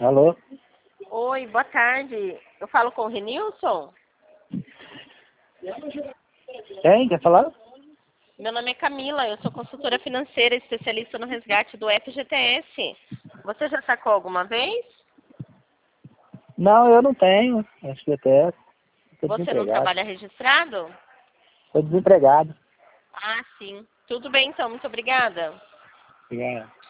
Alô? Oi, boa tarde. Eu falo com o Renilson? Quem? Quer falar? Meu nome é Camila, eu sou consultora financeira especialista no resgate do FGTS. Você já sacou alguma vez? Não, eu não tenho. Acho que até estou Você não desempregado. trabalha registrado? Estou desempregado. Ah, sim. Tudo bem então, muito obrigada. Obrigado.